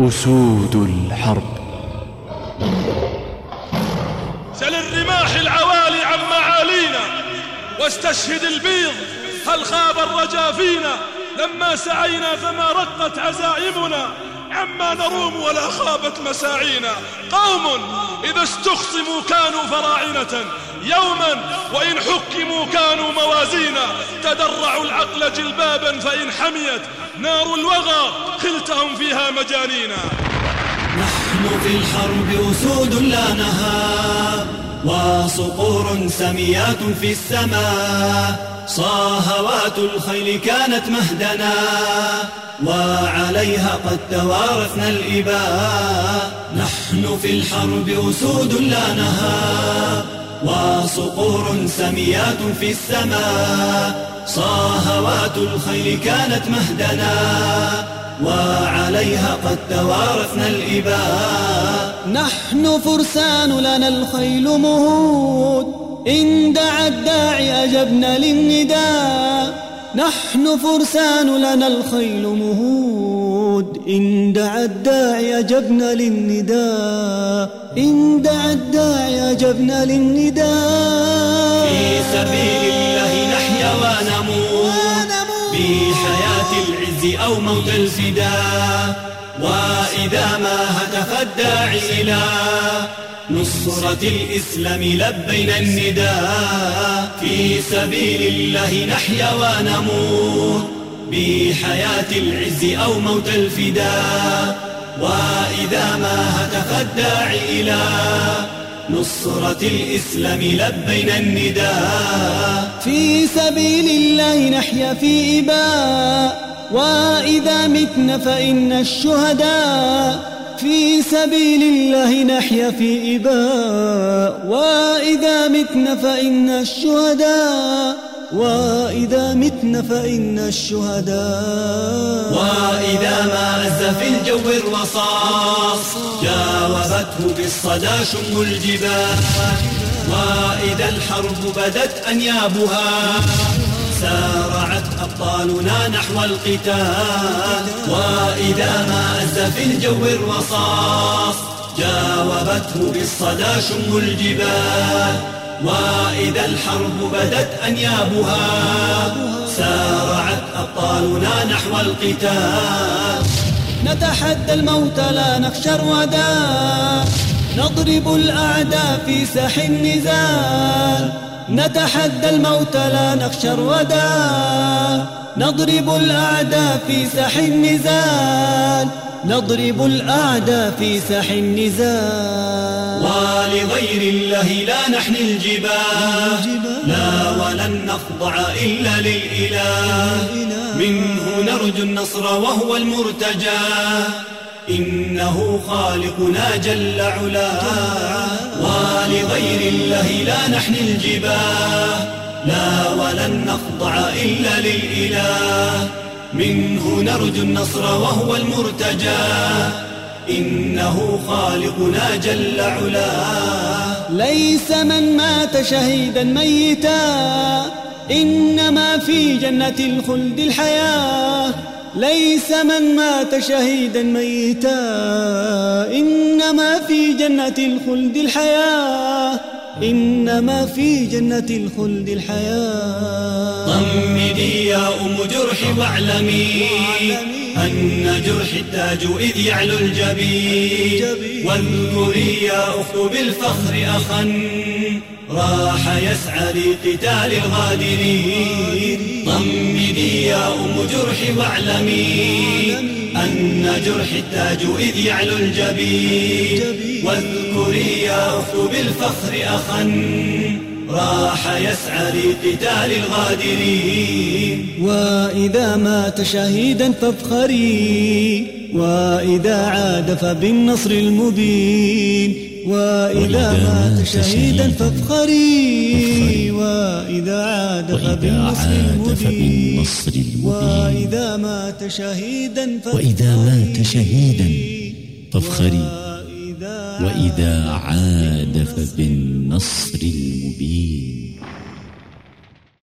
أسود الحرب. سل الرماح العوالي عن معالينا واستشهد البيض، هل خاب الرجا فينا لما سعينا فما رقت عزائمنا، عما نروم ولا خابت مساعينا. قوم إذا استخصموا كانوا فراعنة يوما، وإن حكموا كانوا موازينا. تدرعوا العقل جلبابا فإن حميت نار الوغى خلتهم فيها مجانينا. نحن في الحرب أسود لا نهاب، وصقور سميات في السماء. صاهوات الخيل كانت مهدنا، وعليها قد توارثنا الإباء. نحن في الحرب أسود لا نهاب، وصقور سميات في السماء. صاهوات الخيل كانت مهدنا، وعليها قد توارثنا الإباء. نحن فرسان لنا الخيل مهود، إن دعا الداعي أجبنا للنداء. نحن فرسان لنا الخيل مهود، إن دعا الداعي أجبنا للنداء. إن دعا الداعي أجبنا للنداء. في سبيل الله نحيا ونموت، بحياة العز أو موت الفداء. وإذا ما هتف الداعي إلى نصرة الإسلام لبينا النداء. في سبيل الله نحيا ونموت، بحياة العز أو موت الفداء. وإذا ما هتف الداعي إلى نصرة الإسلام لبينا النداء. في سبيل الله نحيا في إباء، وإذا متنا فإن الشهداء. في سبيل الله نحيا في إباء، وإذا متنا فإن الشهداء. وإذا متنا فإن الشهداء. وإذا ما أز في الجو الرصاص، جاوبته بالصدى شم الجبال. وإذا الحرب بدت أنيابها، سارعت أبطالنا نحو القتال. وإذا ما أز في الجو الرصاص، جاوبته بالصدى شم الجبال. وإذا الحرب بدت أنيابها، سارعت أبطالنا نحو القتال. نتحدى الموت لا نخشى الردى، نضرب الأعداء في ساح النزال. نتحدى الموت لا نخشى الردى، نضرب الأعداء في ساح النزال. نضرب الأعداء في ساح النزال. ولغير الله لا نحني الجبال، لا ولن نخضع إلا للإله. منه نرجو النصر وهو المرتجى، إنه خالقنا جل علاه. ولغير الله لا نحني الجبال، لا ولن نخضع إلا للإله. منه نرجو النصر وهو المرتجى، إنه خالقنا جل علاه. ليس من مات شهيدا ميتا، إنما في جنة الخلد الحياة. ليس من مات شهيدا ميتا، إنما في جنة الخلد الحياة. إنما في جنة الخلد الحياة. ضمدي يا أم جرحي واعلمي أن جرحي التاج إذ يعلو الجبين. واذكري يا أخت بالفخر أخا راح يسعى لقتال الغادرين. ضمدي يا أم جرحي واعلمي أن جرحي التاج إذ يعلو الجبين. واذكري يا أخت بالفخر أخا راح يسعى لقتال الغادرين. وإذا مات شهيدا فافخري، وإذا عاد فبالنصر المبين. وإذا مات شهيدا فافخري، وإذا عاد فبالنصر المبين. وإذا مات شهيدا فافخري، وإذا عاد فبالنصر المبين.